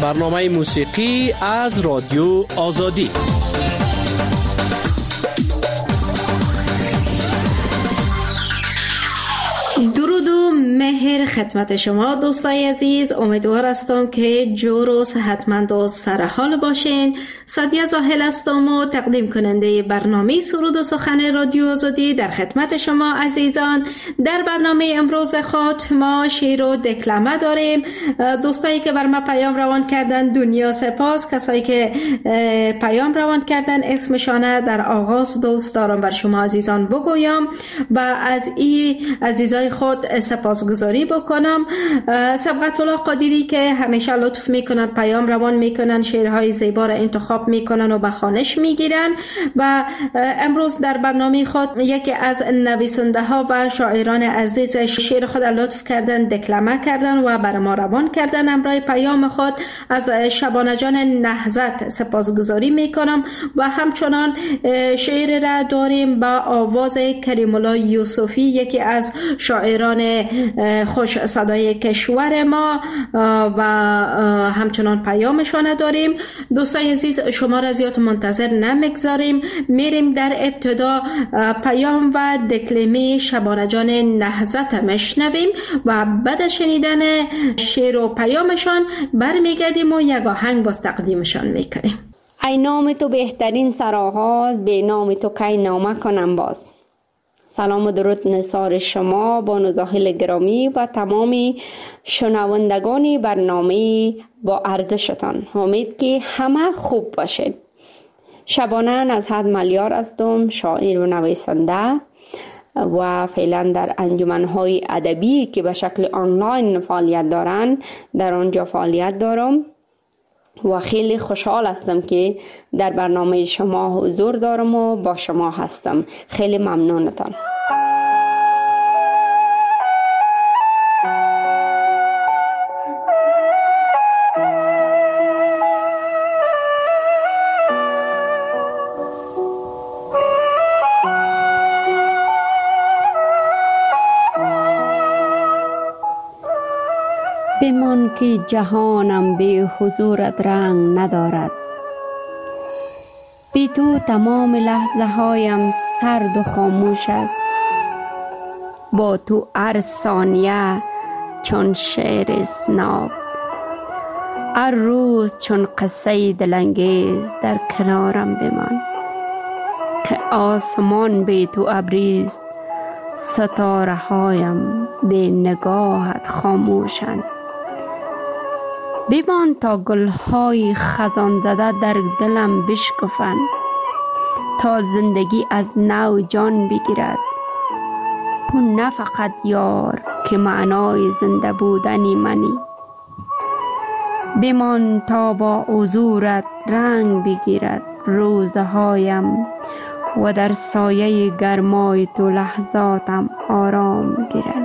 برنامه موسیقی از رادیو آزادی. درود و مهر خدمت شما دوستای عزیز. امیدوار هستم که جور و صحتمند و سرحال باشین. سادیه زاهل هستم و تقدیم کننده برنامه سرود و سخن رادیو آزادی در خدمت شما عزیزان. در برنامه امروز خود ما شعر و دکلمه داریم. دوستایی که بر ما پیام روان کردن دنیا سپاس. کسایی که پیام روان کردن اسمشانه در آغاز دوست دارم بر شما عزیزان بگویم و از این عزیزای خود سپاسگزاری بکنم. سبقت الله قادری که همیشه لطف میکنن، پیام روان میکنن، شعرهای زیبا را انتخاب میکنن و به خوانش میگیرن و امروز در برنامه خود یکی از نویسنده ها و شاعران عزیز شعر خود لطف کردن، دکلمه کردن و بر ما روان کردن. امرای پیام خود از شبانه جان نهضت سپاسگزاری میکنم و همچنان شعر را داریم با آواز کریم الله یوسفی، یکی از شاعران خوش صدای کشور ما و همچنان پیامشان داریم. دوستای عزیز شما را زیاد منتظر نمیگذاریم، میریم در ابتدا پیام و دکلمه شبانه جان نهضت میشنویم و بعد شنیدن شعر و پیامشان برمیگردیم و یک آهنگ باز تقدیمشان میکنیم. ای نام تو بهترین سرآغاز، به نام تو کی نامه کنم باز. سلام و درود نثار شما بانو زاهل گرامی و تمام شنوندگان برنامه با ارزشتان. امید که همه خوب باشید. شبانه از حد ملیار هستم، شاعر و نویسنده و فعلا در انجمن‌های ادبی که به شکل آنلاین فعالیت دارند در آنجا فعالیت دارم و خیلی خوشحال هستم که در برنامه شما حضور دارم و با شما هستم. خیلی ممنونتان. بمان که جهانم به حضورت رنگ ندارد، بی تو تمام لحظه هایم سرد و خاموش است. با تو هر ثانیه چون شعر اسناب، هر روز چون قصه دلانگیز در کنارم بمان. که آسمان بی تو ابریز، ستاره هایم به نگاهت خاموشند. بمان تا گلهای خزان زده در دلم بشکفند، تا زندگی از نو جان بگیرد. تو نه فقط یار که معنای زنده بودنی منی، بمان تا با حضورت رنگ بگیرد روزهایم و در سایه گرمای تو لحظاتم آرام گیرد.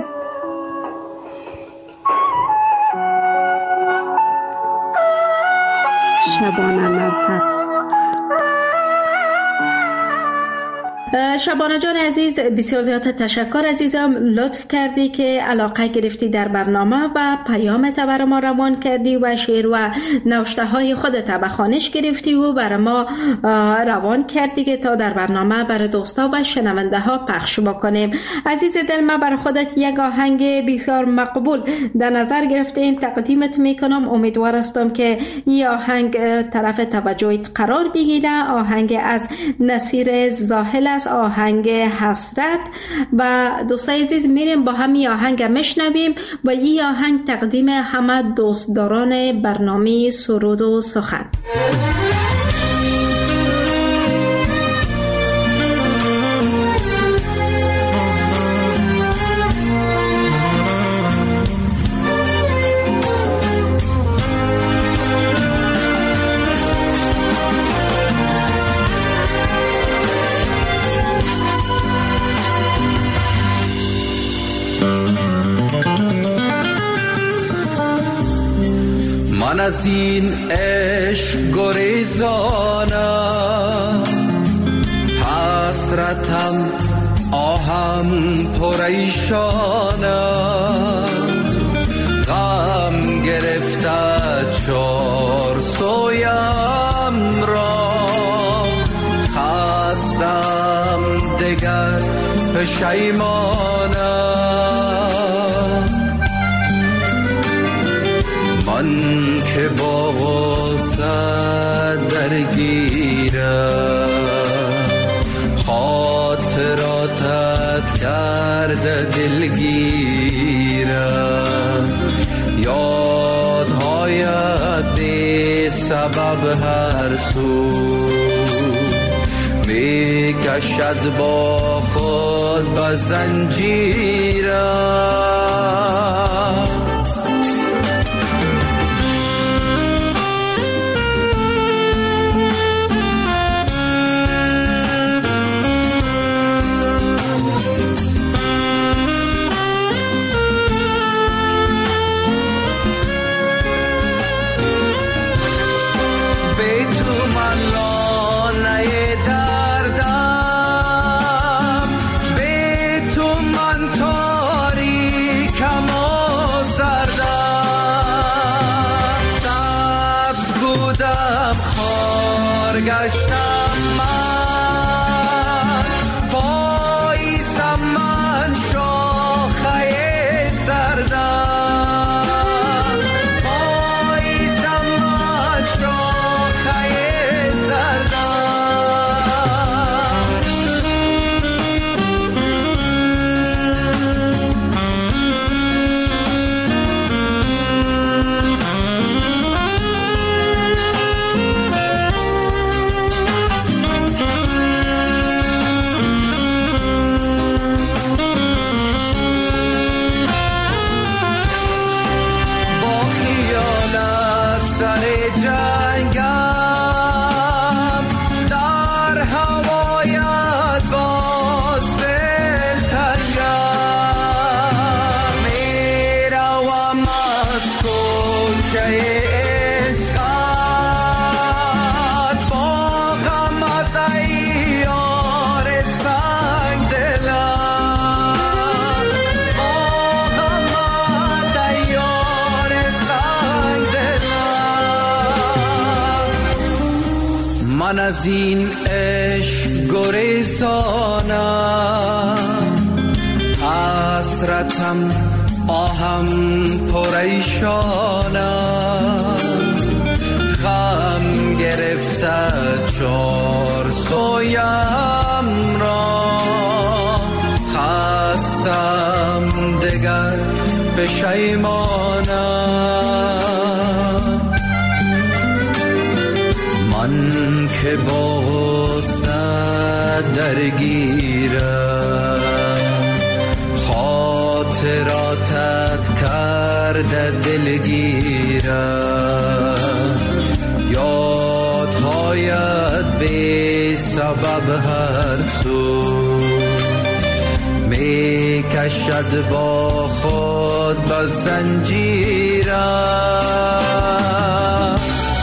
شبانه نزهت. شبانه جان عزیز بسیار زیاد تشکر عزیزم، لطف کردی که علاقه گرفتی در برنامه و پیامت برای ما روان کردی و شعر و نوشته های خودت به خوانش گرفتی و برای ما روان کردی که تا در برنامه برای دوستا و شنونده ها پخش بکنیم. عزیز دل، ما برای خودت یک آهنگ بسیار مقبول در نظر گرفتیم، تقدیمت میکنم. امیدوار هستم که این آهنگ طرف توجهت قرار بگیره. آهنگ از نصیر زاهل است، آهنگ حسرت. و دوستای عزیز میریم با همین آهنگ میشنویم و این آهنگ تقدیم همه دوستداران برنامه سرود و سخن. من از این عشق گریزانم، حسرتم آهم پریشانم، غم گرفته چون پشیمانم، من که با غصت درگیرم، خاطراتت کرده دلگیرم، یادهایت بی سبب هر سو می کشد با خود به زنجیرم. گشتم من، پاییزم من شاخه زردم، پاییزم من شاخه زردم. من از این عشق گریزانم، حسرتم آهم پریشانم، غم گرفته چار سویم را، خستم دگر پشیمانم، من که با غصت درگیرم، خاطراتت کرده دلگیرم، یادهایت بی سبب هر سو می کشد با خود به زنجیرم.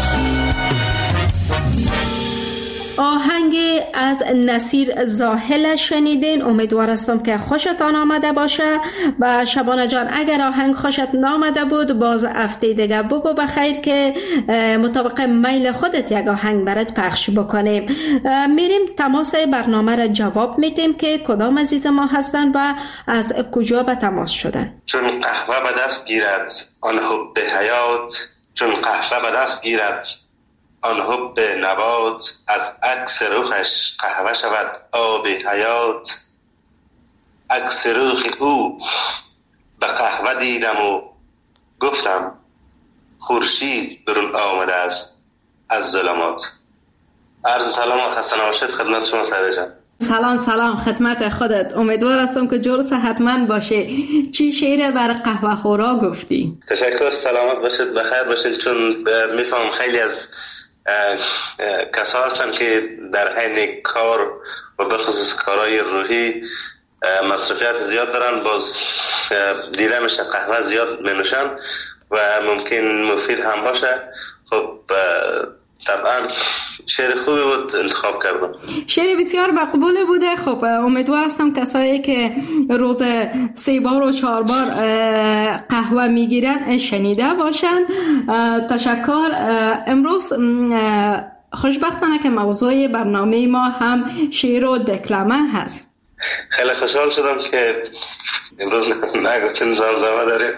آهنگ از نصیر زاهل شنیدین. امیدوار هستم که خوشتان آمده باشه. و شبانه جان اگر آهنگ خوشت نامده بود باز هفته دیگه بگو بخیر که مطابق میل خودت یک آهنگ برات پخش بکنیم. میریم تماس برنامه را جواب میدیم که کدام عزیز ما هستن و از کجا به تماس شدن. چون قهوه به دست گیرد آن حب حیات، چون قهوه به دست گیرد آن حب نبات، از عکس رخش قهوه شود آب حیات. عکس رخ او به قهوه دیدم و گفتم خورشید برون آمده است از ظلمات. عرض سلام و خسته نباشید خدمت شما سعید جان. سلام خدمت خودت. امیدوار هستم که جور صحتمند باشه. چی شعر بر قهوه خورا گفتی؟ تشکر، سلامت باشید، بخیر باشید. چون میفهم خیلی از کسا هستن که در حین کار و بخصوص کارهای روحی مصرفیت زیاد دارن، باز دیده میشه قهوه زیاد مینوشن و ممکن مفید هم باشه. خب طبعا شعر خوبی بود انتخاب کردم. شعر بسیار مقبول بوده. خب امیدوار هستم کسایی که روز 3 بار و 4 بار قهوه میگیرن شنیده باشن. تشکر. امروز خوشبختانه که موضوع برنامه ما هم شعر و دکلمه هست. خیلی خوشحال شدم که امروز نگفتین زمزمه داریم.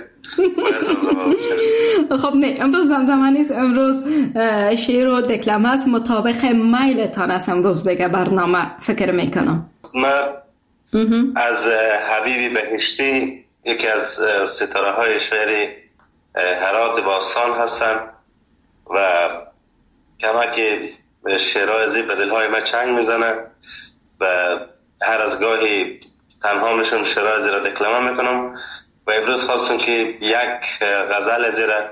خب نه، امروز زمزمه نیست، امروز شعر و دکلمه است، مطابق میلتان است. امروز دیگه برنامه فکر میکنم من از حبیبی بهشتی، یکی از ستاره های شعر هرات باستان هستن و کمک شعرهای زی به دلهای ما چنگ میزنه و هر از گاهی تنها میشم شعرهای زی را دکلمه میکنم و امروز خواستم که یک غزل زی را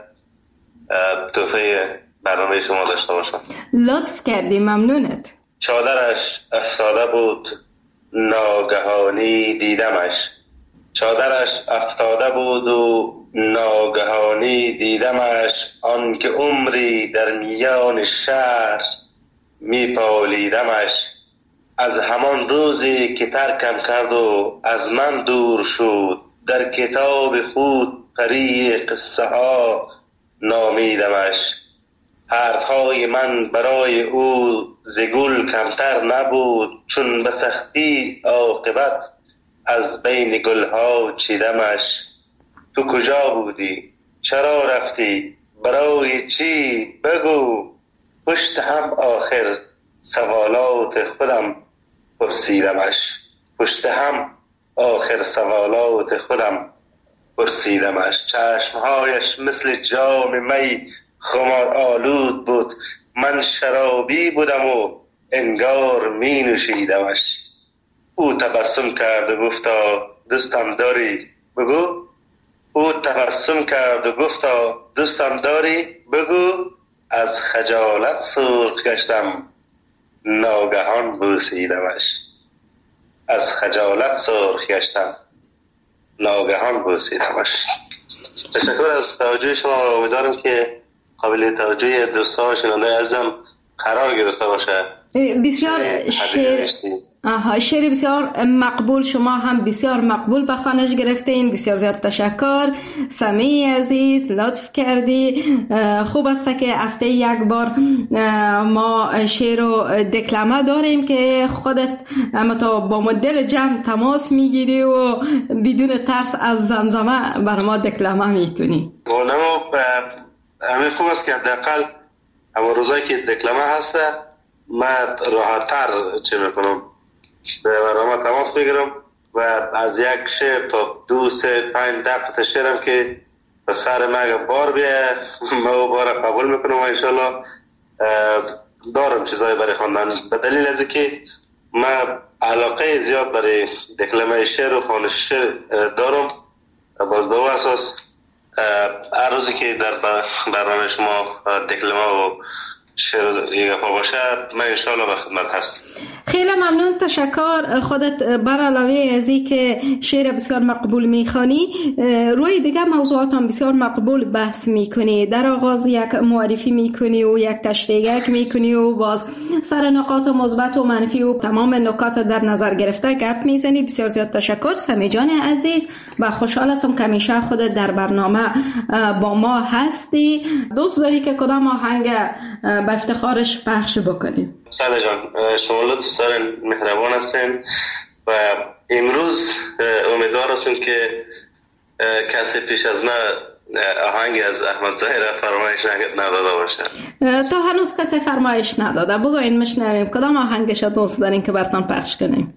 تحفه برنامه شما داشته باشم. لطف کردی، ممنونت. چادرش افتاده بود ناگهانی دیدمش، چادرش افتاده بود و ناگهانی دیدمش، آن که عمری در میان شهر میپالیدمش. از همان روزی که ترکم کرد و از من دور شد، در کتاب خود پری قصه ها نامیدمش. حرفهای من برای او ز گل کمتر نبود، چون به سختی عاقبت از بین گلها چیدمش. تو کجا بودی؟ چرا رفتی؟ برای چی؟ بگو. پشت هم آخر سوالات خودم پرسیدمش، پشت هم آخر سوالات خودم پرسیدمش. چشمهایش مثل جام می خمار آلود بود، من شرابی بودم و انگار می نوشیدمش. او تبسم کرد و گفتا دوستم داری؟ بگو. او تبسم کرد و گفتا دوستم داری؟ بگو. از خجالت سرخ گشتم ناگهان بوسیدمش، از خجالت سرخ گشتم ناگهان بوسیدمش. تشکر از توجه شما و امیدوارم که قابل توجه دوستان شنونده عزیزم قرار گرفته باشه. بسیار شعر بسیار مقبول، شما هم بسیار مقبول به خوانش گرفتین. بسیار زیاد تشکر سمی عزیز، لطف کردی. خوب است که هفته یک بار ما شعر و دکلمه داریم که خودت تا با مدل جمع تماس میگیری و بدون ترس از زمزمه بر ما دکلمه میکنی. همین خوب است که حداقل اما روزایی که دکلمه هسته من راحت‌تر چه میکنم به برنامه تماس میگیرم و از یک شعر تا 2 3 5 دقیقه شعرم که به سر مگه بار بیه ما بار قبول میکنم و انشالله دارم چیزایی برای خواندن، به دلیل از که من علاقه زیاد برای دکلمه شعر و خوانش شعر دارم. باز به اساس هر روزی که در برنامه شما دکلمه و شعر یه گفا باشه من انشاءالله به خدمت هست. خیلی ممنون، تشکر. خودت بر علاوه از این که شعر بسیار مقبول میخوانی، روی دیگه موضوعات هم بسیار مقبول بحث میکنی. در آغاز یک معرفی میکنی و یک تشریح میکنی و باز سر نقاط مثبت و منفی و تمام نکات در نظر گرفته گپ میزنی. بسیار زیاد تشکر سمی جان عزیز و خوشحال هستم که همیشه خودت در برنامه با ما هستی. دوست داری که کدام آهنگ به افتخارش پخش بکنیم؟ ساله جان شما لطف دارین، مهربان هستین و امروز امیدوار هستم که کسی پیش از من آهنگ از احمد ظاهر فرمایش نداده باشه. تا هنوز کسی فرمایش نداده، بگوین مشنویم کدام آهنگش دوست دارین که براتون پخش کنیم؟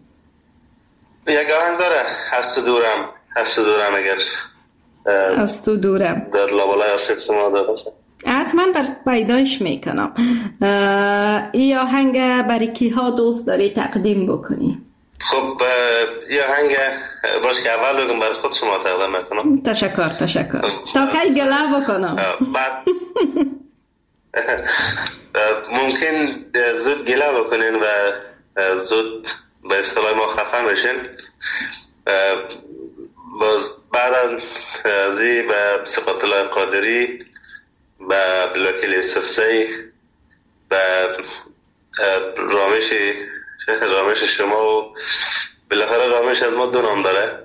یک آهنگ داره، هست تو دورم، هست تو دورم، اگر از تو دورم در لابلای عاشق شما داده باشه حتما پیدایش میکنم. این آهنگ برای کی ها دوست داری تقدیم بکنی؟ خب این آهنگ باش که اول بگم برای خود شما تقدیم میکنم. تشکر تا کی گله بکنم؟ بعد ممکن زود گله بکنین و زود به اصطلاح ما خفه بشین. باز بعد از این به صفت الله قادری، به بلاکل یوسفزی، به رامش شما و بالاخره رامش از ما 2 نام داره.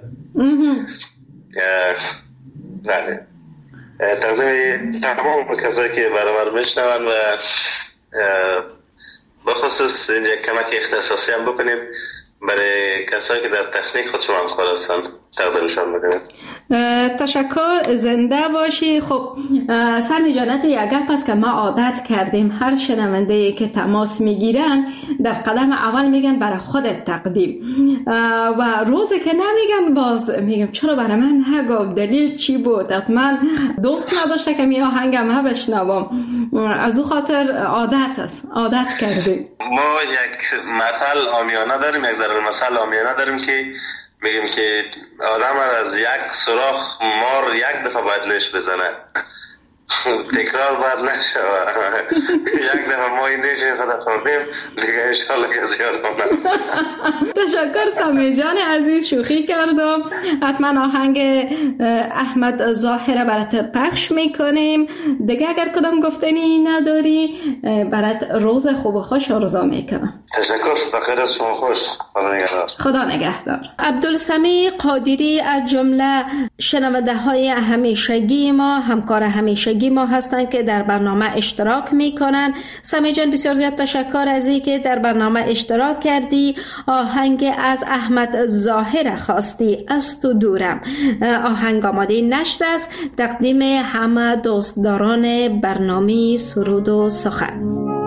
بله تقدیم تمام کسایی که برای من میشنون و بخصوص اینجا کمک اختصاصی هم بکنیم برای کسایی که در تکنیک خود شما همکار هستند تقدیمشان بکنید. تشکر، زنده باشی. خب سمی جان، تو یک گپ است که ما عادت کردیم هر شنونده که تماس میگیرن در قدم اول میگن برای خودت تقدیم و روزی که نمیگن باز میگم چرا برای من نگفت، دلیل چی بود؟ حتما دوست نداشته که می آهنگم ها بشنوم. از او خاطر عادت است، عادت کردیم. ما یک مثل عامیانه داریم، یک ضرب مثل عامیانه داریم که میگیم که آدم از یک سوراخ مار یک دفعه باید نش بزنه، تکرار باید نشوه. یک دفعه ما این نیش خدا خوردیم دیگه انشالله که زیاد کنم. تشکر سمی جان عزیز، شوخی کردم. حتما آهنگ احمد ظاهره برات پخش میکنیم. دیگه اگر کدام گفتنی نداری برات روز خوب و خوش آرزو میکنم. تشکر، بخیر از شما، خوش. خدا نگهدار. خدا نگهدار. عبدالسمیع قادری از جمله شنونده های همیشگی ما، همکار همیشگی ما هستند که در برنامه اشتراک میکنن. سمی جان بسیار زیاد تشکر از این که در برنامه اشتراک کردی. آهنگ از احمد ظاهره خواستی، از تو دورم. آهنگ آماده نشر است، تقدیم همه دوستداران برنامه سرود و سخن.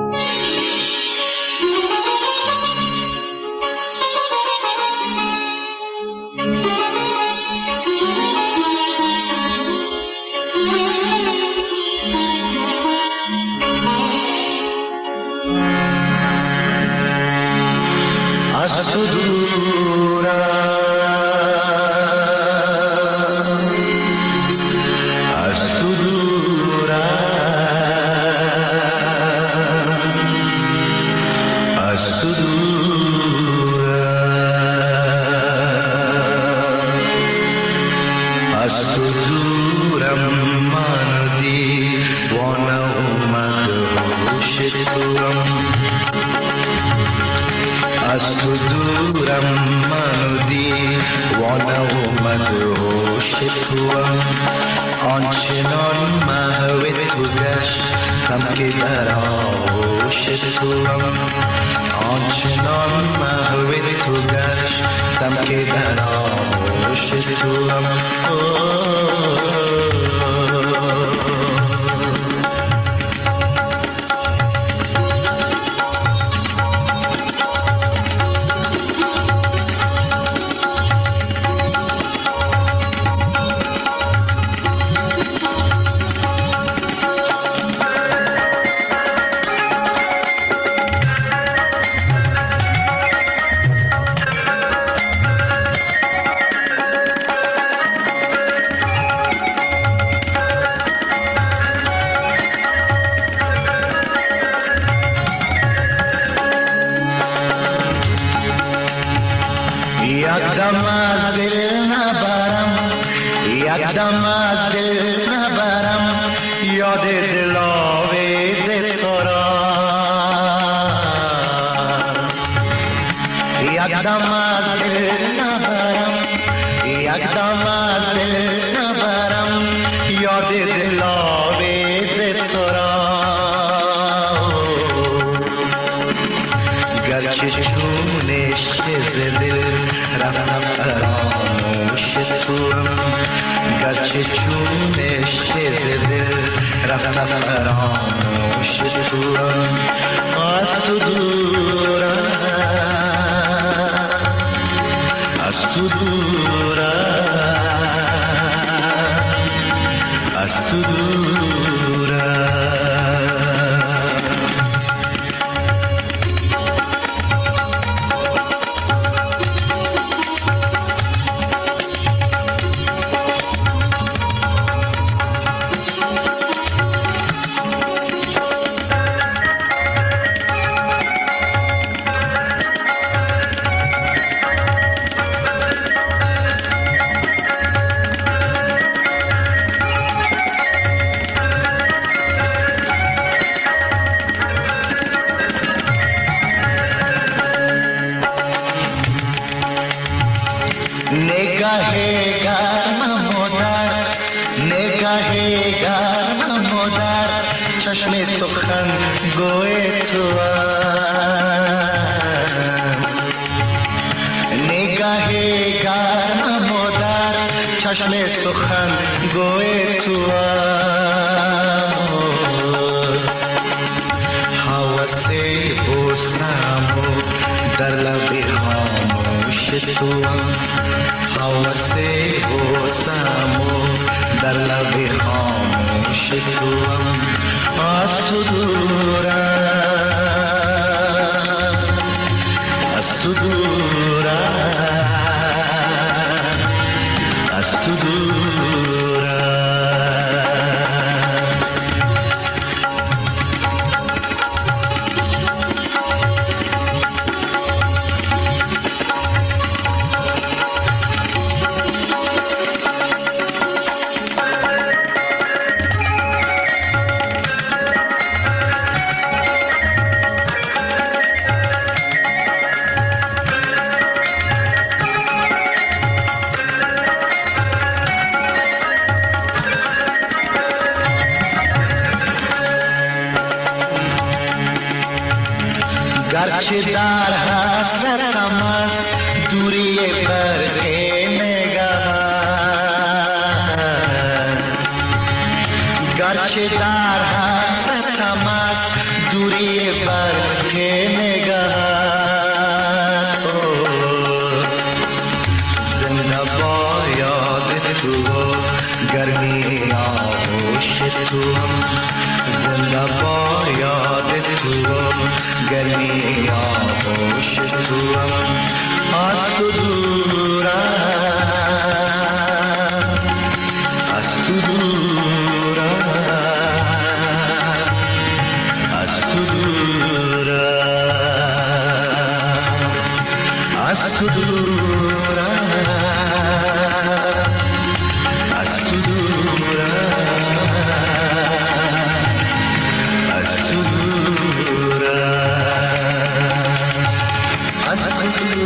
از تو دورم، از تو دورم، از تو دورم، از تو دورم. من دیوانه اومد هوش توام، از تو دورم. من دیوانه اومد هوش توام، آنچنان محو تو گشتم که در آغوش توام، آنچنان محو تو گشتم که در آغوش توام. یکدم از دل نبرم، یکدم از دل نبرم، یاد دلاویز تو را. یکدم از دل نبرم، یکدم از دل نبرم، یاد دلاویز تو را. گرچه چونش ز دل رفتم فراموش توام، گرچه چونش ز دل رفتم فراموش توام. از تو دورم، از تو دورم، از تو دورم. نگاه گرمم و در نگاه گرمم و در چشم سخن گوی تو چشم سخن گوی تو حوث بوسم در لب خاموش تو حوث بوسم در لب خاموش تو از تو دورم از تو دورم از تو دورم گرچه در حسرتم است دوری برق نگهت گرچه در حسرتم است دوری برق نگهت زنده با یاد تو گرمی آغوش تو زنده با یاد تو گرمی آغوش تو از تو دورم از تو دورم از تو دورم از تو دورم از تو دورم از تو دورم از تو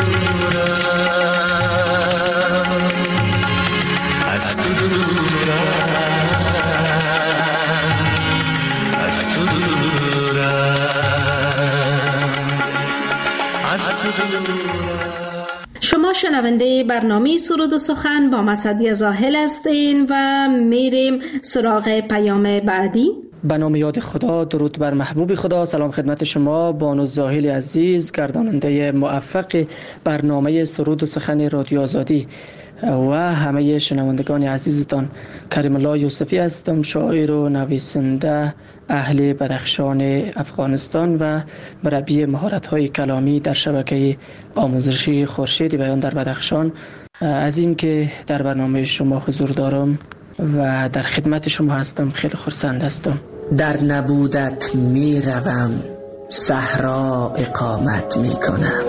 دورم از تو دورم از تو دورم از تو دورم. شما شنونده برنامه سرود و سخن با مسعدی زاهل هستین و میریم سراغ پیام بعدی. به نام یاد خدا، درود بر محبوب خدا. سلام خدمت شما بانو زاهل عزیز، گرداننده موفق برنامه سرود و سخن رادیو آزادی و همه شنوندگان عزیزتان. کریم الله یوسفی هستم، شاعر و نویسنده اهل بدخشان افغانستان و مربی مهارت‌های کلامی در شبکه آموزشی خورشید بیان در بدخشان. از این که در برنامه شما حضور دارم و در خدمت شما هستم خیلی خرسند هستم. در نبودت می روم صحرا اقامت می کنم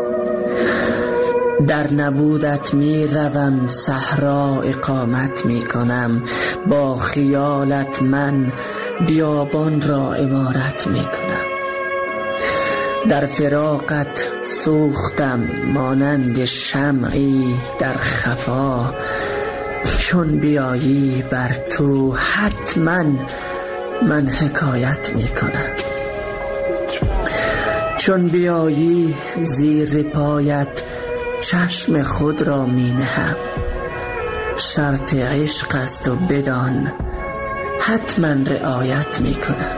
در نبودت می روم صحرا اقامت می کنم با خیالت من بیابان را عمارت می کنم در فراقت سوختم مانند شمعی در خفا چون بیایی بر تو حتما من حکایت می کنم چون بیایی زیر پایت چشم خود را می نهم شرط عشق است و بدان حتما رعایت می کنم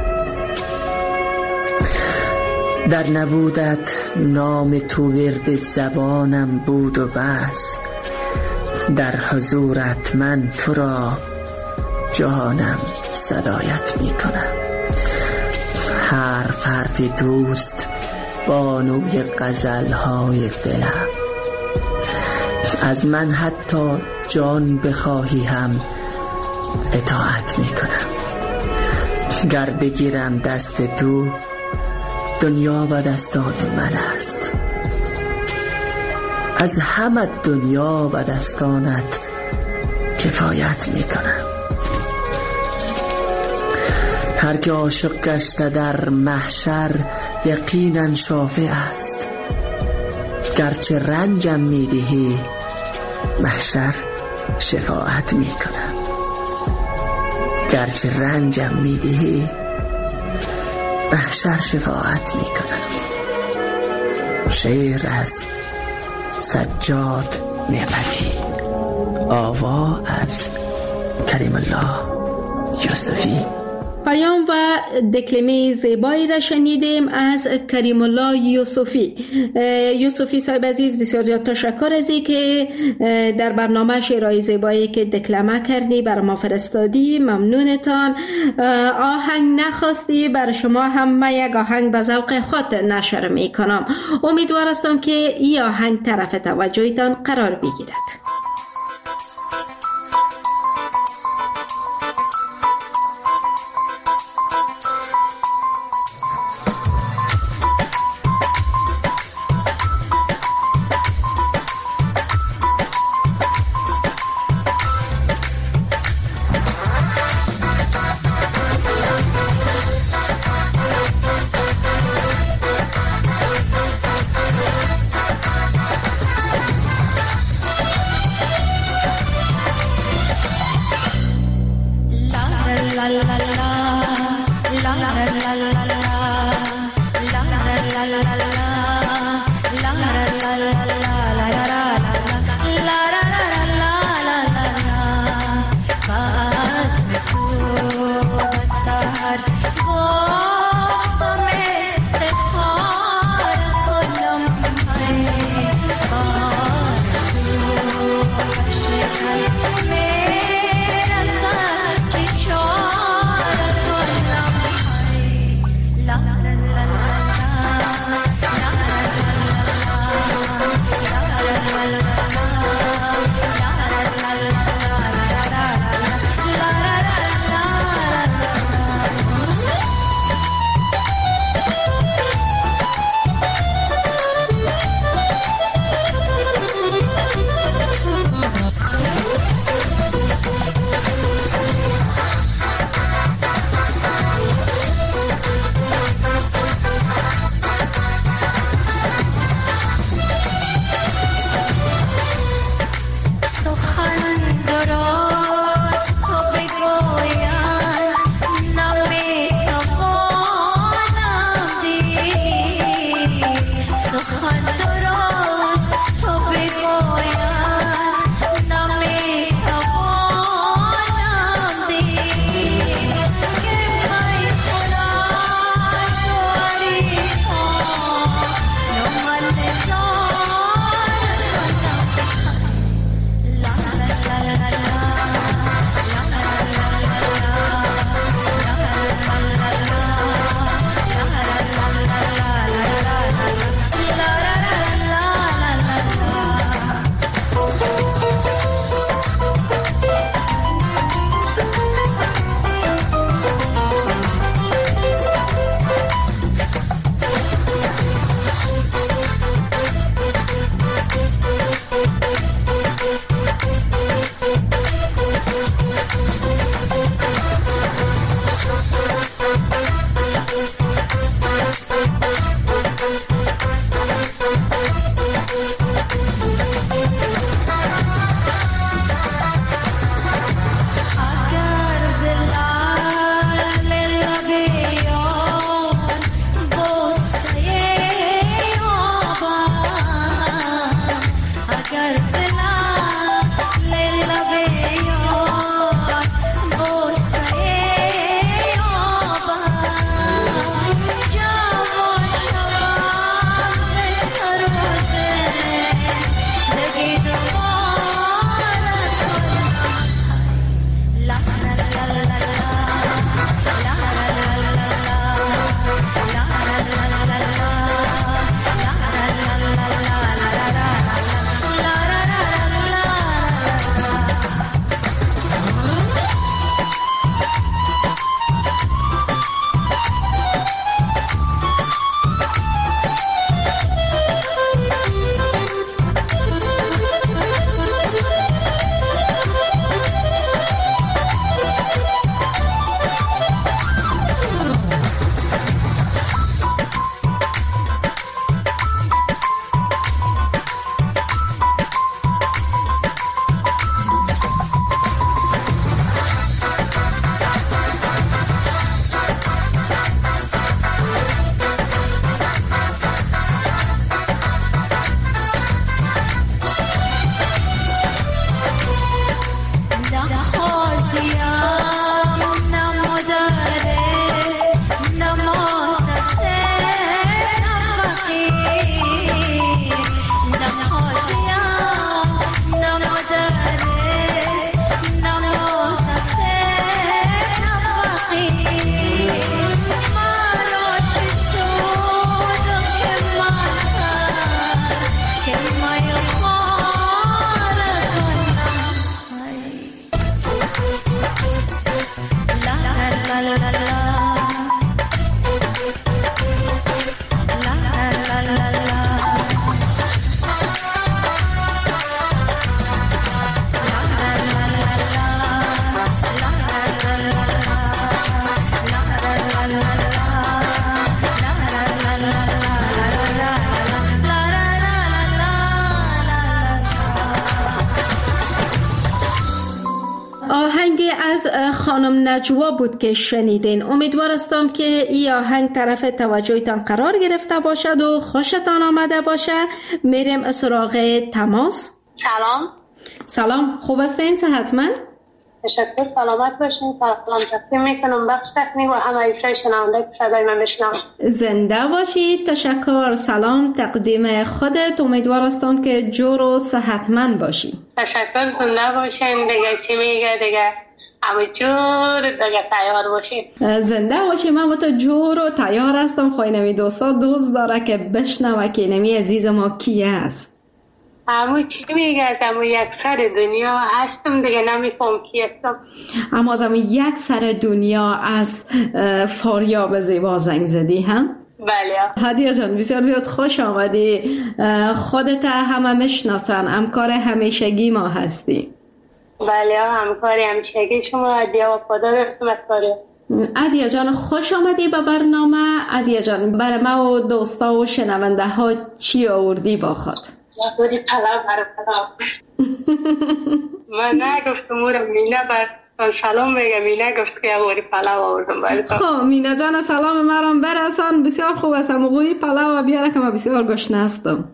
در نبودت نام تو ورد زبانم بود و بس در حضورت من تو را جانم صدایت می کنم حرف حرفی دوست بانوی غزلهای دلم از من حتی جان بخواهی هم اطاعت می کنم گر بگیرم دست تو دنیا و دستان من است از همه دنیا و دستانت کفایت می کنم هر که عاشق گشته در محشر یقینا شافع است گرچه رنجم می دهی محشر شفاعت می کنم گرچه رنجم می دهی محشر شفاعت می کنم شعر از سجاد نعمتی آوا از کریم الله یوسفی. پیام و دکلمه زیبایی را شنیدیم از کریم الله یوسفی. یوسفی صاحب عزیز، بسیار زیاد تشکر از این که در برنامه شعرهای زیبایی که دکلمه کردی بر ما فرستادی. ممنونتان. آهنگ نخواستی، بر شما هم من یک آهنگ به ذوق خود نشر می کنم. امیدوار هستم که این آهنگ طرف توجهتان قرار بگیرد. آهنگ از خانم نجوا بود که شنیدین. امیدوار هستم که این آهنگ طرف توجهتان قرار گرفته باشد و خوشتان آمده باشه. میریم سراغ تماس. سلام، خوب هستین؟ صحتمند؟ تشکر، سلامت باشین. سلام تقدیم میکنم بخش تکنیک و همه ایسای شنونده که صدای من بشنوند. زنده باشید. تشکر. سلام تقدیم خودت. امیدوار هستم که جور و صحتمند باشی. تشکر، زنده باشین. دیگه چی میگه دیگه همه جور دیگه تیار باشین. زنده باشیم. من تو جور و تیار هستم. خواهی نمی دوستا دوست داره که بشنوه که نمی عزیز ما کی است. همون چی میگه از همون یک سر دنیا هستم دیگه نمیفهم کی هستم. اما از همون یک سر دنیا از فاریاب زیبا زنگ زدی هم؟ بله. هدیه جان بسیار زیاد خوش آمدی. خودت همه میشناسن، همکار همیشگی ما هستی. بله همکار همیشگی شما. هدیه و پادر رسمتکاری. هدیه جان خوش آمدی به برنامه. هدیه جان برای ما و دوستا و شنونده ها چی آوردی با خود؟ بودی پلاو برای پلاو. من نگفتم اونم مینه بر سلام بگم. مینه گفت که اگوری پلاو آوردم برای تو. خب مینه جان سلام مرام برسان. بسیار خوب هستم. اگوری پلاو بیاره که من بسیار گشنه هستم.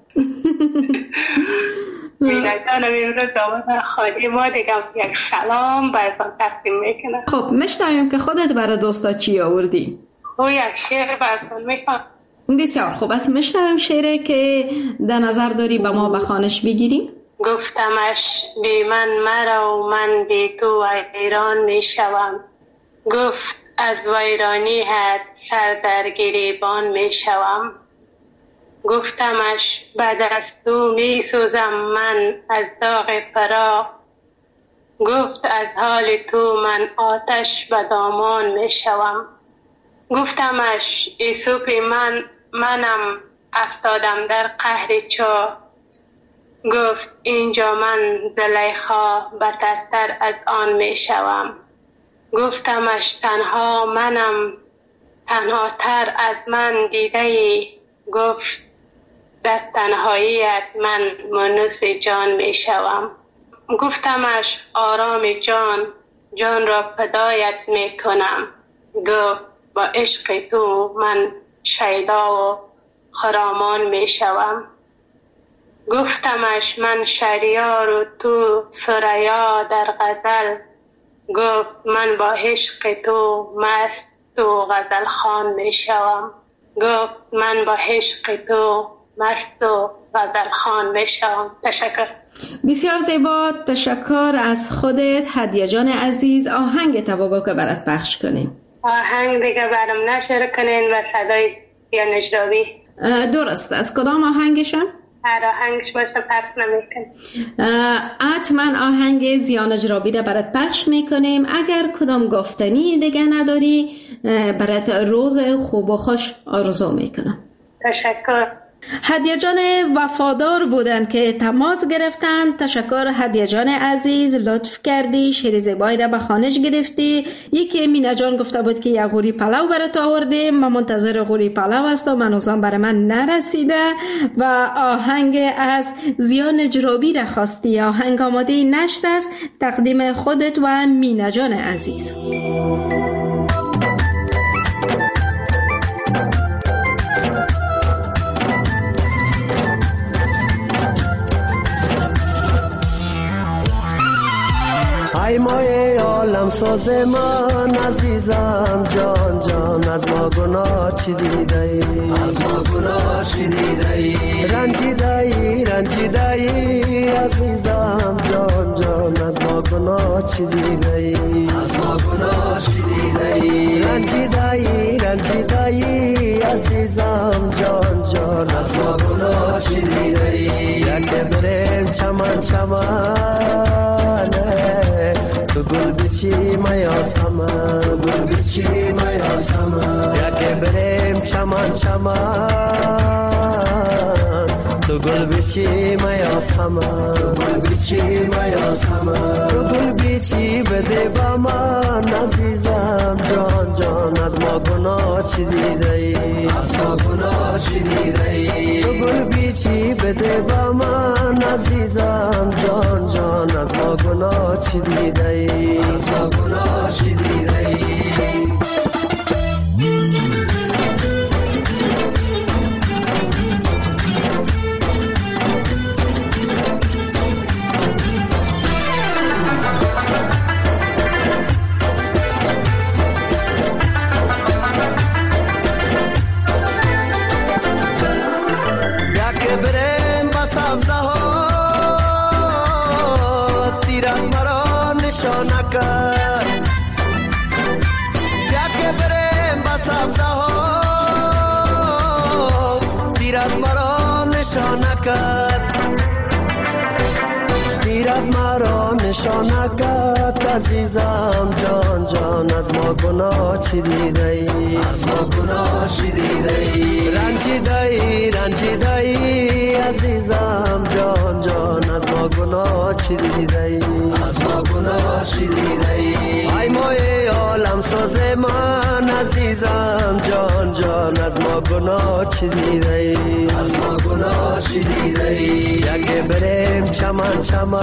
مینه جان امروز داماد خالی ما دیگه یک سلام براتون تقدیم میکنم. خب میشنویم که خودت برای دوستا چی آوردی؟ او یک شعر براتون میکنم. بسیار خوب است. میشنویم شعری که در نظر داری به ما بخوانش بگیریم. گفتمش بی من مرا و من بی تو ویران میشوم. گفت از ویرانی هد سر در گریبان میشوم. گفتمش بعد از تو میسوزم من از داغ فراق. گفت از حال تو من آتش به دامان میشوم. گفتمش ایسوپی منم افتادم در قهر چاه. گفت اینجا من زلیخا بترتر از آن می شوم. گفتمش تنها منم تنها تر از من دیده ای. گفت در تنهاییت من منوس جان می شوم. گفتمش آرام جان را فدایت می کنم. گفت با عشق تو من شیدا و خرامان می شوم. گفتمش من شهریار و تو سریا در غزل. گفت من با عشق تو مست و غزل خوان می شوم. گفت من با عشق تو مست و غزل خوان می شوم. تشکر. بسیار زیبا. تشکر از خودت هدیه جان عزیز. آهنگ تباگو که برات پخش کنیم. آهنگ دیگه برام نشر کنین و صدای یا نجرابی. درست. از کدام آهنگشم؟ هر آهنگش باشه پخش نمیکنیم. حتما آهنگ زیان اجرابی را برات پخش میکنیم. اگر کدام گفتنی دیگه نداری برات روز خوب و خوش آرزو میکنم. تشکر. هدیه جان وفادار بودن که تماس گرفتن. تشکر هدیه جان عزیز. لطف کردی شعر زیبایی را به خوانش گرفتی. یکی مینه جان گفته بود که یک غوری پلاو برات آوردیم. من منتظر غوری پلاو هستم. هنوزم برای من نرسیده. و آهنگ از زیان اجرابی را خواستی. آهنگ آماده نشر است. تقدیم خودت و مینه جان عزیز. ای مای عالم ساز من عزیزم جان جان از ما گناه چی دیده ای؟ از ما گناه چی دیده ای؟ رنجیده ای عزیزم جان جان از ما گناه چی دیده ای؟ از ما گناه چی دیده ای؟ رنجیده ای عزیزم جان جان از ما گناه چی دیده ای؟ یک برین چمن تو گل بچی میاسم یک بریم چمن تو گل بچی میاسم تو گل بچی بده با من عزیزم جان جان از ما گناه چی دیده ای؟ تو گل بچی بده با من عزیزم جان جان از ما ما گناه چی دیده ای؟ از ما گناه چی دیده ای؟ دیرت مرا نشانکت عزیزم جان جان از ما گناه چی دیده ای؟ از ما گناه چی دیده ای؟ رنجیده ای عزیزم جان جان از ما گناه چی دیده ای؟ از ما گناه چی دیده ای؟ ای مای عالم ساز من عزیزم جان جان از ما گناه چی دیده ای؟ از ما گناه چی دیده ای؟ یکی بریم چمن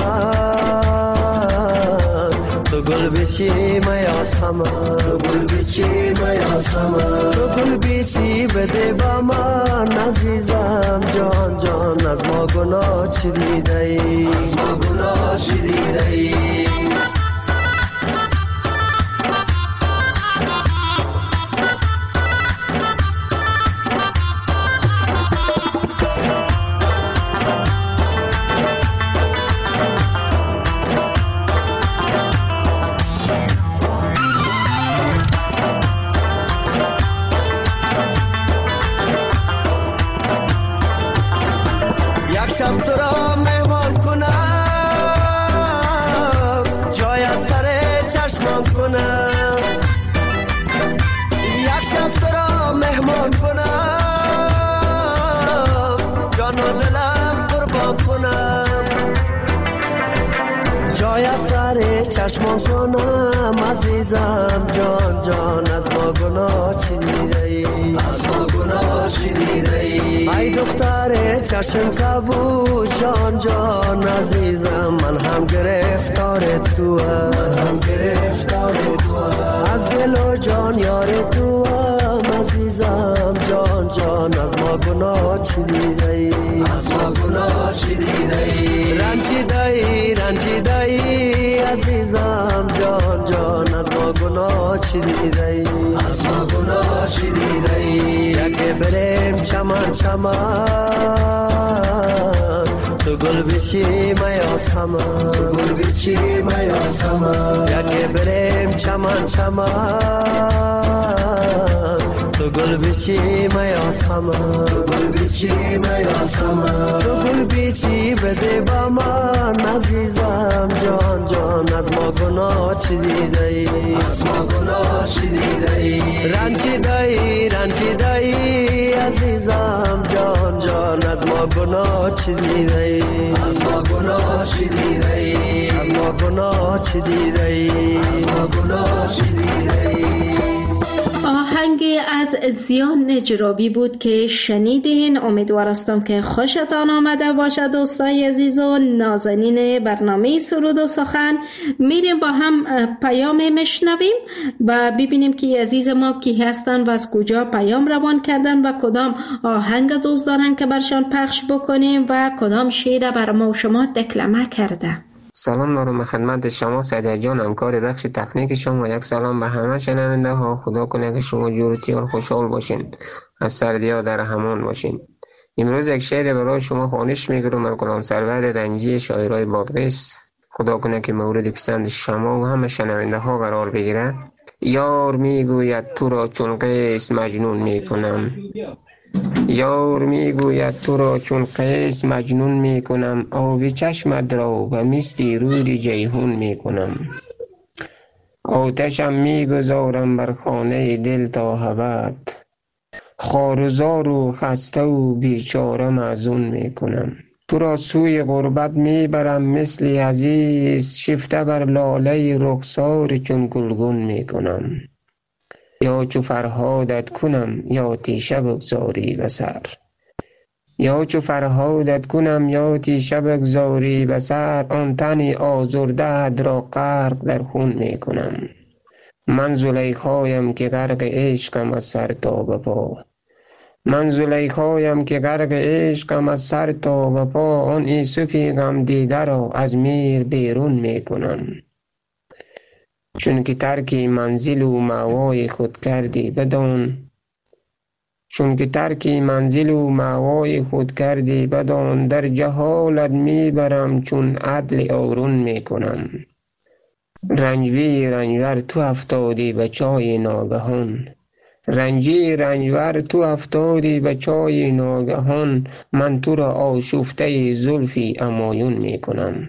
تو گل بیچی میاسم تو گل بیچی میاسم تو گل بیچی بده با من عزیزم جان جان از ما گناه چی دیده ای؟ از ما گناه چی دیده ای؟ شب تو را مهمان کنم جایت سر چشمان کنم یک شب تو را مهمان کنم جان و دلم قربان کنم جایت سر چشمان کنم عزیزم جان جان از ما گناه چی دیده ای؟ از ما گناه چی دیده ای؟ ای دختر چشم کبود جان جان عزیزم من هم گرفتار تو از دل و جان یار تو عزیزم جان جان از ما گناه چی دیده ای؟ از ما گناه چی دیده ای؟ رنجیده ای عزیزم جان جان از ما گناه چی دیده ای؟ از ما گناه چی دیده ای؟ یکی بریم چمن تو گل بیچی میاسم تو گل بیچی میاسم یکی بریم چمن تو گل بیچی میاسم تو گل بیچی میاسم تو گل بیچی بده با من عزیزم جان جان از ما گناه چی دیده ای؟ از ما گناه چی دیده ای؟ رنجیده ای عزیزم جان جان از ما گناه چی دیده ای؟ از ما گناه چی دیده ای؟ از ما گناه چی دیده ای؟ از ما گناه چی دیده ای؟ آهنگی از زیان نجرابی بود که شنیدین. امیدوارستم که خوشتان آمده باشه دوستای عزیز و نازنین برنامه سرود و سخن. میریم با هم پیام میشنویم و ببینیم که عزیز ما کی هستن و از کجا پیام روان کردن و کدام آهنگ دوست دارن که برشان پخش بکنیم و کدام شعر بر ما و شما دکلمه کرده. سلام دارم خدمت شما سعید جان، همکار بخش تکنیک شما و یک سلام به همه شنونده ها. خدا کنه که شما جورتی و خوشحال باشین، از سردی ها در امان باشین. امروز یک شعر برای شما خوانش میگیرم از غلام سرور رنجی شاعرای بادغیس. خدا کنه که مورد پسند شما و همه شنونده ها قرار بگیره. یار میگوید تو را چون قیس مجنون میکنم، یار میگوید تو را چون قیس مجنون میکنم، آبی چشمت را و مثل رود جیحون میکنم. آتشم میگذارم بر خانه دل تا ابد، خوار و زار و خسته و بیچاره معزون میکنم. تو را سوی غربت میبرم مثل عزیز، شفته بر لاله رخسار چون گلگون میکنم. یا چو فرهادت کنم یا تیشه بگذاری به سر، یا چو فرهادت کنم یاتی شب گذاری به سر، آن تن آزرده را غرق در خون می کنم. من زلیخایم که غرق عشقم از سر تا به پا، من زلیخایم که غرق عشقم از سر تا به پا، آن یوسفی غم دیده را از میر بیرون می کنم. چون که ترک منزل و مأوای خود کردی بدان، چون که ترک منزل و مأوای خود کردی بدان، در جهالت می برم چون عدل آرون می کنم. رنجوی رنجور تو افتادی به چای ناگهان، رنجی رنجور تو افتادی به چای ناگهان، من تو را آشفته زلفی همایون می کنم.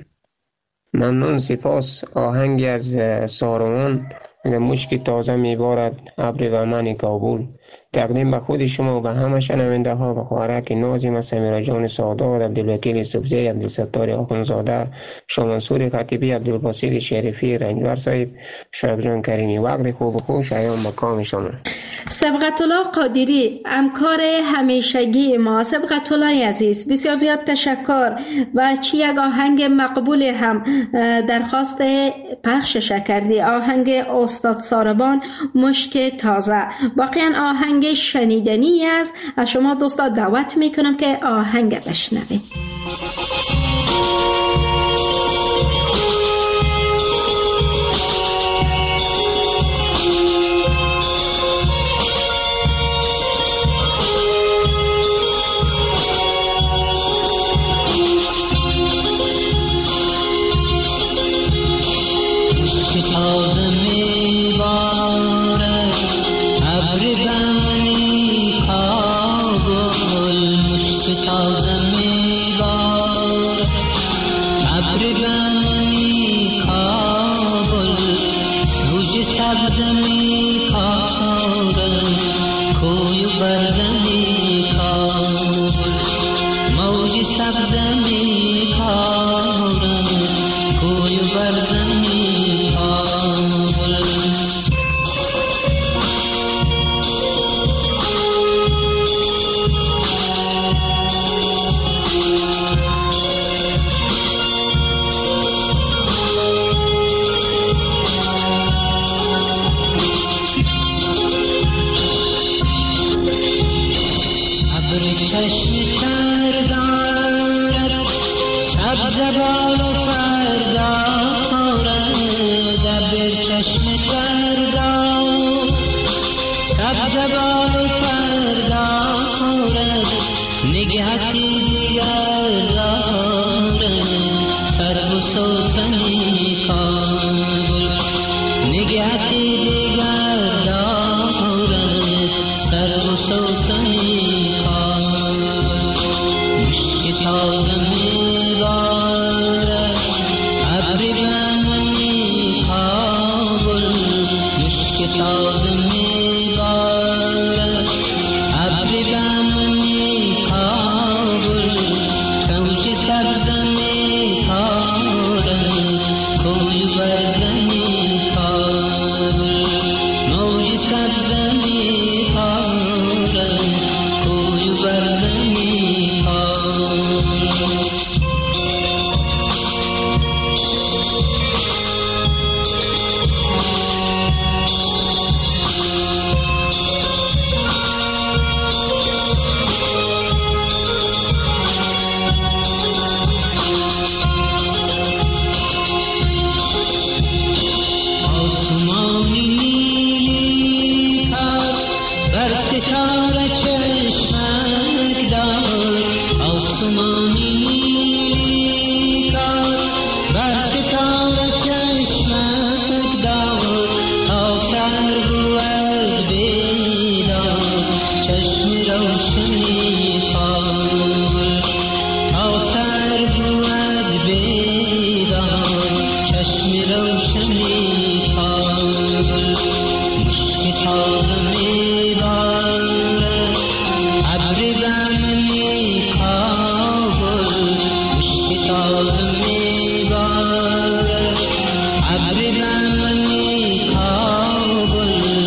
ممنون، سپاس. آهنگی از ساروان، مشک تازه میبارد ابر بهمن کابل، تقدیم به خود شما و به همه شنونده ها و خوارک نازم سمیرا جان سادات، عبدالوکیل سبزی، عبدالستار آخوندزاده، شامنصور خطیبی، عبدالباسط شریفی، رنجور صاحب، شایب جان کریمی. وقت خوب و خوش، ایام مکام شما. سبقت الله قادری، همکار همیشگی ما. سبقت الله عزیز، بسیار زیاد تشکر و چی یک آهنگ مقبول هم درخواست پخشش کردی، آهنگ استاد ساربان مشک تازه. واقعا آهنگ شنیدنی است. از شما دوستا دعوت میکنم که آهنگ بشنوید.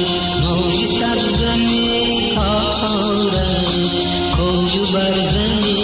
برزنی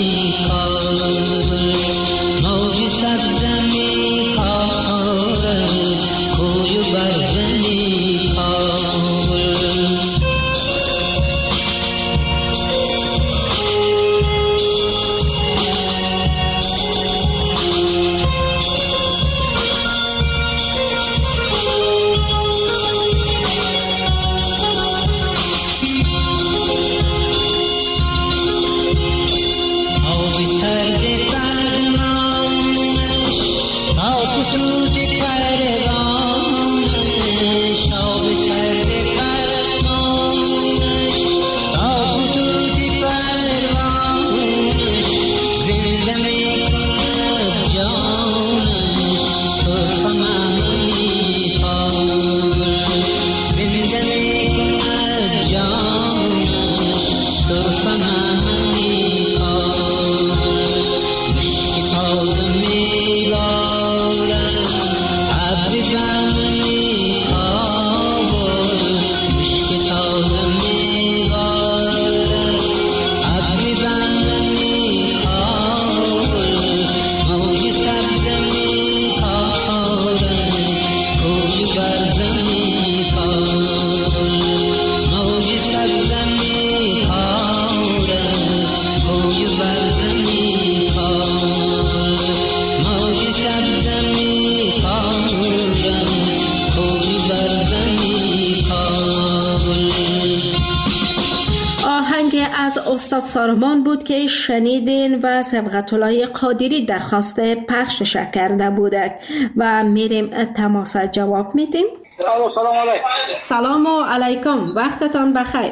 استاد سارمان بود که شنیدین و صبغت الله قادری درخواست پخشش کرده بودک و میریم تماس جواب میدیم. سلام علیکم. سلام علیکم، وقتتان بخیر.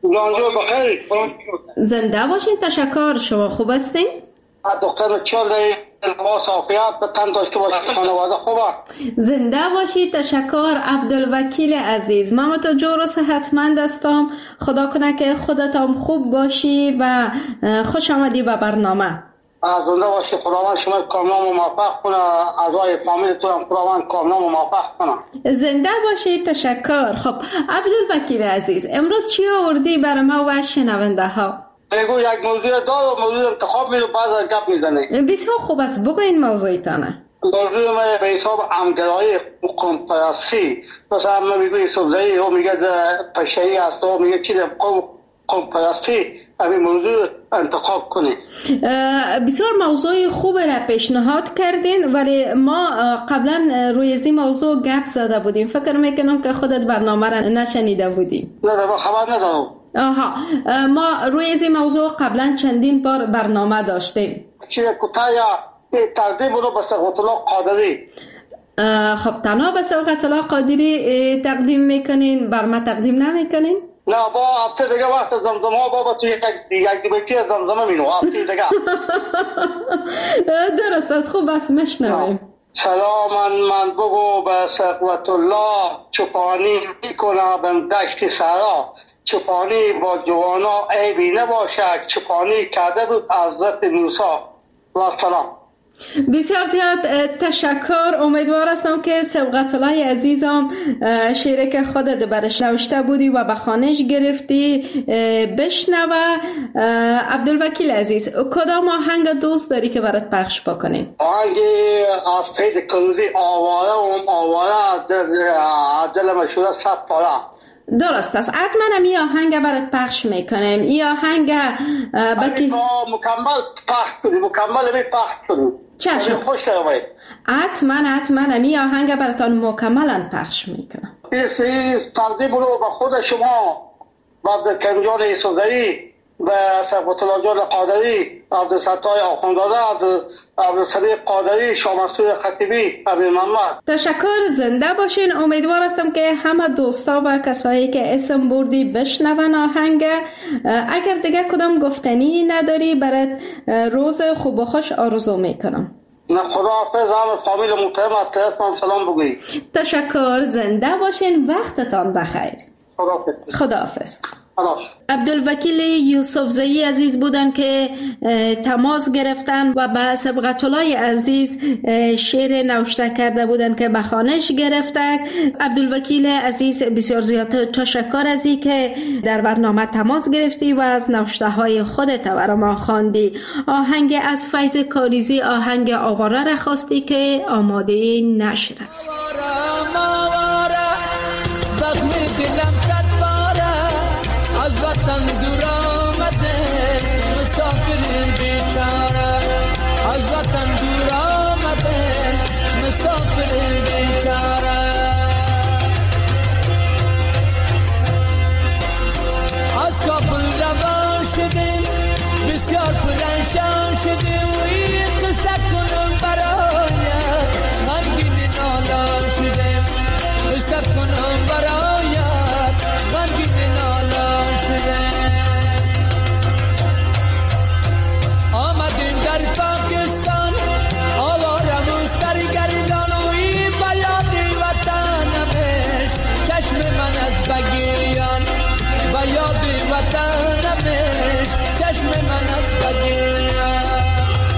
بخیر. زنده باشین. تشکر. شما خوب هستین؟ دکتر چاله لباس عافیت به تن داشته باشید. خانواده خوبه؟ زنده باشید. تشکر عبدالوکیل عزیز. من تو جور و صحتمند هستم. خدا کنه که خودتان خوب باشی و خوش آمدی به برنامه. زنده باشی. خداوند شما کاملا موفق کنه. اعضای فامیلتون هم خداوند کاملا موفق کنه. زنده باشید. تشکر. خب عبدالوکیل عزیز، امروز چی آوردی برای ما و شنونده ها؟ بگو یک موضوع دار و موضوع انتخاب میرو بعد گپ میزنی. بسیار خوب است، بگو این موضوعتانه. موضوع ما به حساب همگرایی قوم‌پرستی. مثلا ما میگوی یوسفزئی او میگه پشه‌ای است و میگه چی قوم‌پرستی. همین موضوع انتخاب کنی. بسیار موضوع خوب را پیشنهاد کردین، ولی ما قبلا روی این موضوع گپ زده بودیم. فکر میکنم که خودت برنامه را نشنیده بودی. نه خبر ندارم. آها، ما روی این موضوع قبلا چندین بار برنامه داشتیم. چیه کتایا تقدیم رو به صبغت الله قادری. خب تنها به صبغت الله قادری تقدیم میکنین، بر ما تقدیم نمیکنین؟ نه با هفته دیگه وقت زمزمه بابا تو یک بیتی زمزمه مینو هفته دیگه. درست است، خوب است، مشنویم. سلام من بگو به صبغت الله چوپانی میکنه بم دشت سرا. چوپانی با جوانا عیبی نباشد. چوپانی کرده بود حضرت موسی. و سلام. بسیار زیاد تشکر. امیدوار هستم که صبغت الله عزیزم شعری که خودت برش نوشته بودی و به خوانش گرفتی بشنوه. عبدالوکیل عزیز، کدام آهنگ دوست داری که برات پخش بکنیم؟ آهنگ از فید کروزی آواره دل مشهور صد پاره. درست است، حتما این آهنگ برات پخش میکنیم. این آهنگ بلکه مکمل پخش کنیم. چشم. خوش آمدید. حتما این آهنگ براتون مکملا پخش میکنم. این تقدیم رو به خود شما، به عبدالکریم جان یوسفزئی، به صبغت الله جان قادری، عبدالستار آخوندزاده، عبدالصدیق قادری، شاه مسعود خطیبی، ابی محمد. تشکر. زنده باشین. امیدوار هستم که همه دوستا و کسایی که اسم بردی بشنون آهنگ. اگر دیگه کدام گفتنی نداری، برات روز خوب و خوش آرزو میکنم. نه خدا حافظ. همه فامیل محترم از طرفم سلام بگویی. تشکر. زنده باشین. وقتتان بخیر. خدا حافظ. عبدالوکیل یوسفزئی عزیز بودن که تماس گرفتن و به صبغت الله عزیز شعر نوشته کرده بودن که به خوانش گرفته. عبدالوکیل عزیز بسیار زیاد تشکر از این که در برنامه تماس گرفتی و از نوشته های خودت برای ما خواندی. آهنگ از فیض کاریزی، آهنگ آواره را خواستی که آماده نشر است. از وطن دور آمده مسافر بیچاره. از وطن دور آمده مسافر بیچاره. از کابل روان شدیم بسیار پرنشان شدیم و این قصه کنم برایت غمگین نالان شدیم. قصه کنم برایت غمگین نالان شدیم. آمدیم در پاکستان آوارم و سرگردان و این بیاد وطنمش چشم من از بگیریان. بیاد وطنمش چشم من از بگیریان.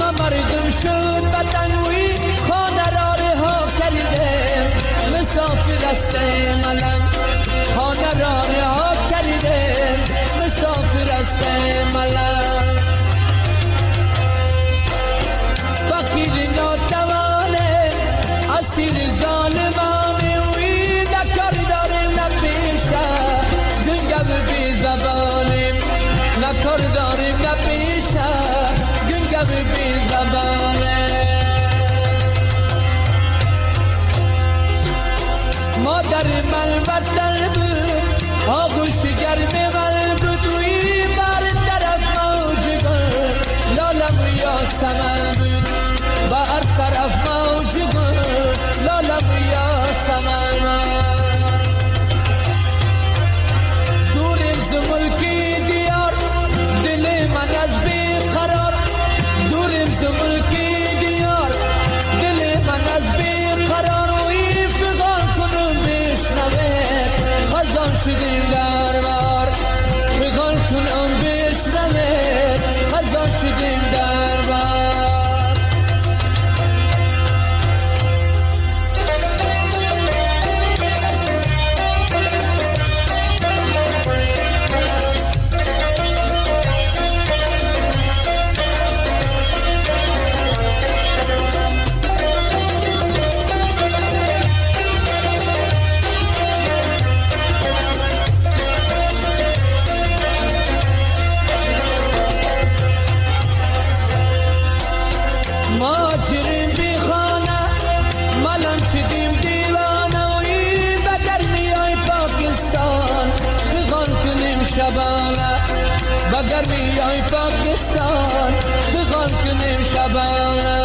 نامردم شد بدنوی خانه را رها کردیم مسافر است ملنگ خانه را رها کردیم مسافر است ملنگ فقیر ناتوانه اسیر ظالمانه وی نکار داریم نپیشه گنگو بی زبانیم نکار داریم نپیشه گنگو بی زبانه مادر من وطن بود آغوش گرم من بود وی بر طرف موج گل لالم یا سمن بود بر طرف موج گل لالم یا سمن دوریم ز ملکی دیار دل من از بی قرار دوریم ز ملکی دیار دل من از بی قرار وی فغان کنم بشنوه خزان شدیم در بار فغان کنم بشنوه خزان شدیم در بار اگر بیای پاکستان فغان کنیم شبانه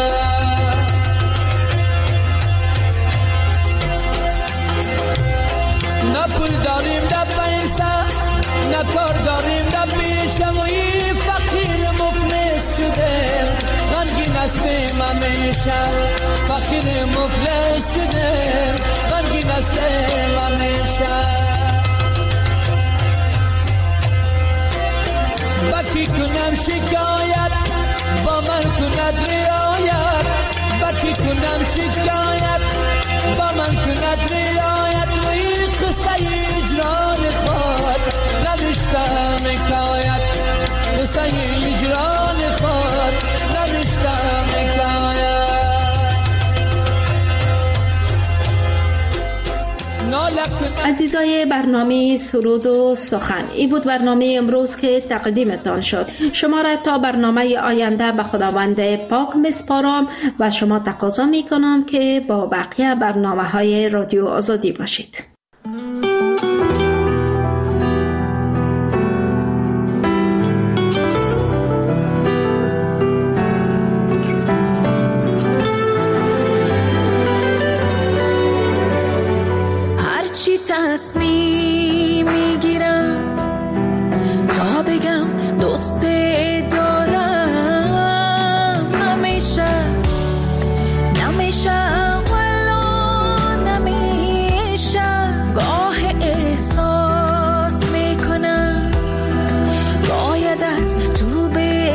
نه پول داریم نه پیسه نه کار داریم نه پیشه وی فقیر مفلس شدیم غمگین هستیم همیشه فقیر مفلس شدیم غمگین هستیم همیشه بکی کنم شکایت با من کند رعایت بکی کنم شکایت با من کند رعایت وی قصه اجران خود نوشتم حکایت قصه اجران خود نوشتم حکایت عزیزای برنامه سرود و سخن، این بود برنامه امروز که تقدیمتان شد. شما را تا برنامه آینده به خداوند پاک میسپارم و شما تقاضا میکنم که با بقیه برنامه های رادیو آزادی باشید. تصمیم میگیرم تا بگم دوست دارم همیشه نمیشه ولا نمیشه گاه احساس میکنم باید از تو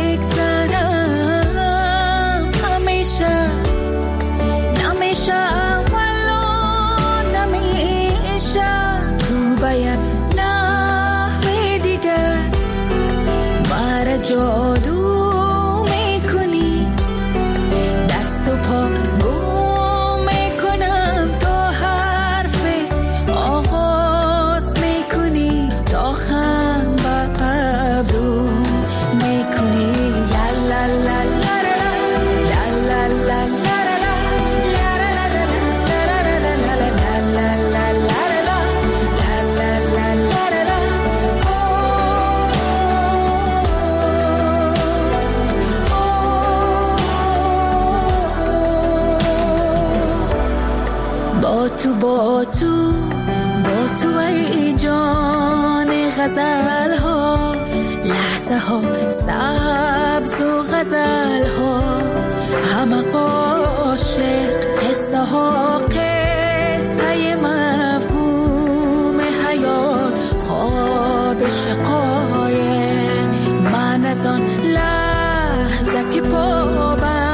بگذرم همیشه نمیشه باید نحوه دیگر مرا جادو میکنی دست و پا گم میکنم تا حرف آغاز میکنی تا خم با ابرو میکنی لا لا لا لا لا لا لا با تو ای جان غزل ها لحظه ها سبز و غزل ها همه عاشق قصه ها قصه مفهوم حیات خواب شقایق من از آن لحظه که پا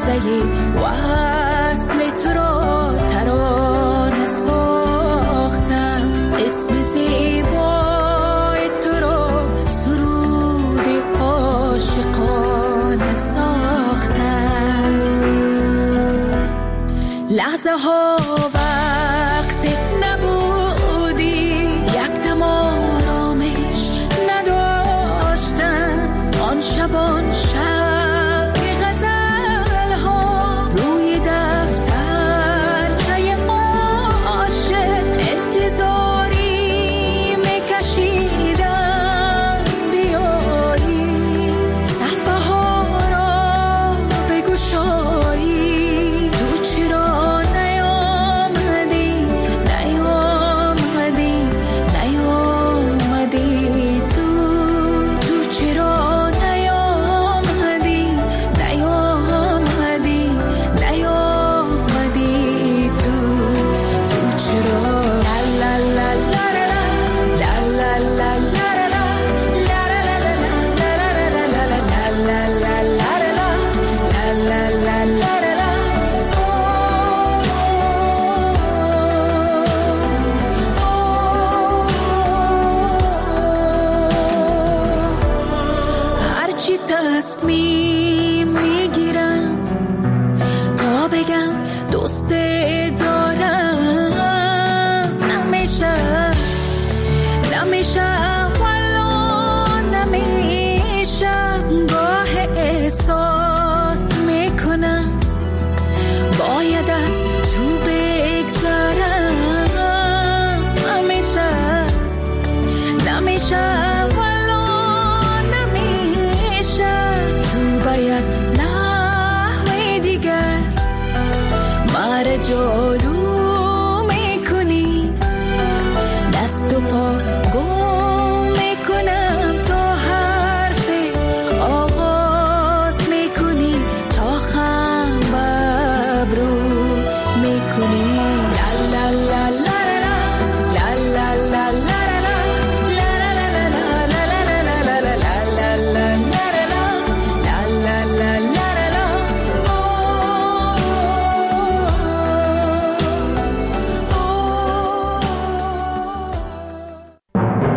لحظه وصل تو را ترانه ساختم، اسم زیبای تو را سرود عاشقانه ساختم. لحظه ها وقت نبودی، یک دم آرامش نداشتم. آن شبان شب غزل ها روی دفتر چه عاشق انتظاری میکشیدم بیایی، صفحه ها را بگشایی. تو چرا نیامدی تو چرا نیامدی تو چرا لا لا لا لا لا لا لا هرچی تصمیم میگیرم تا بگم دوست